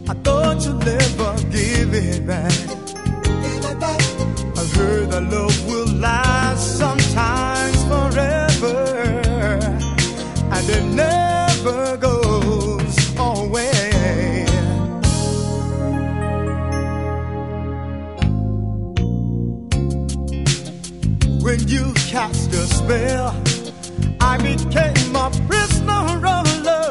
I thought you'd never give it back. I heard that love will last sometimes forever, and it never goes away. When you cast a spell, I became a prisoner of love.